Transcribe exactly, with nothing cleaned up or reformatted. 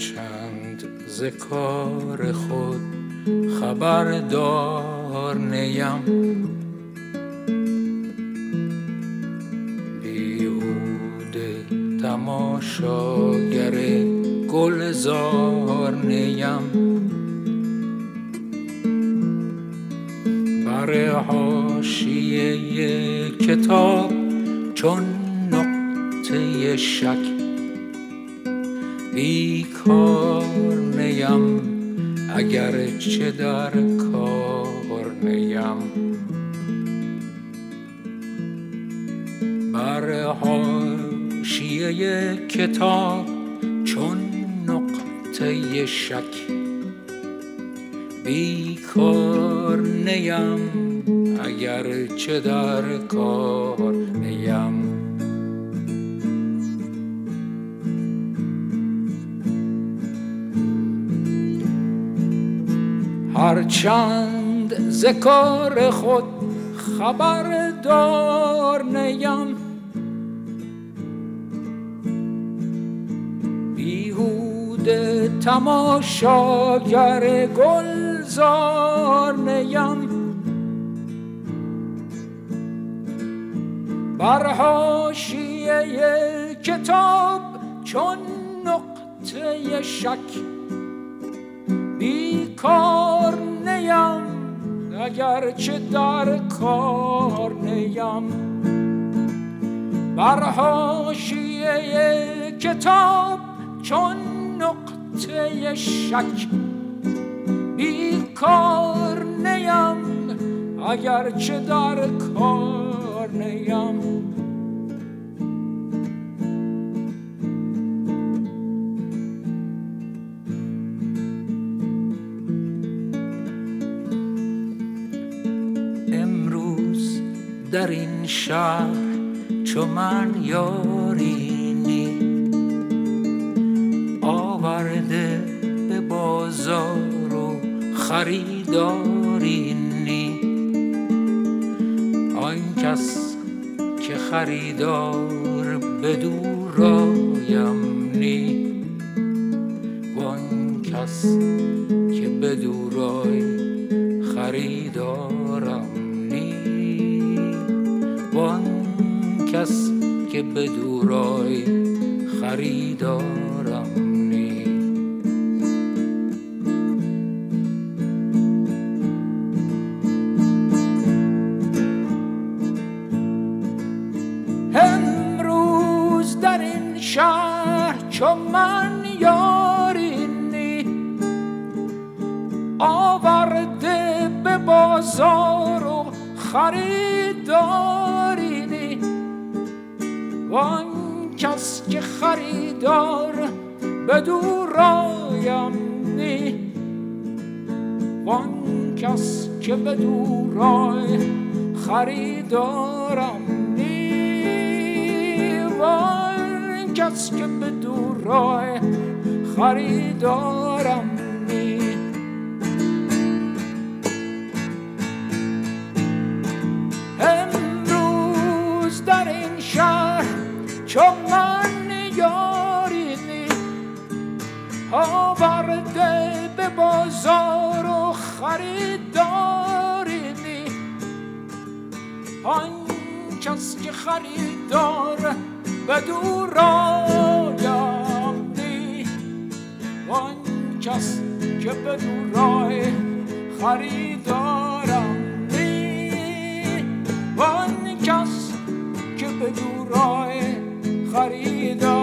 هرچند ز کار خود خبردار نیم، بیهوده تماشاگر گلزار نیم. بر حاشیه کتاب چون نقطه شک بیکار نیم، اگر چه در کار نیم. بر حاشیه کتاب چون نقطه شک بیکار نیم، اگر چه در کار نیم. هرچند ز کار خود خبردار نیم، بیهوده تماشاگر گلزار نیم. بر حاشیه کتاب چون نقطه شک بیکار نیم، اگر چه در کار نیم. بر حاشیه کتاب چون نقطه شک بیکار نیم، اگر چه در کار نیم. در این شهر چو من یارینی، آورده به بازار و خریدارینی. آن کس که خریدار بدو رایم نی، وان کس که بدو رای خریدارم نی. وان کس که بدو رای خریدارم نی. امروز در این شهر چو من یارینی، آورده به بازار و خریدارینی. وان کس که خریدار بدو رایم نی، وان کس که بدو رای خریدارم نی. وان کس که بدو رای خریدارم نی. امروز در این شهر چو من یارینی، آورده به بازار و خریدارینی. آن کس که خریدار بدو رایم نی، وان کس که بدو رای خریدارم نی. وان کس که بدو رای خریدار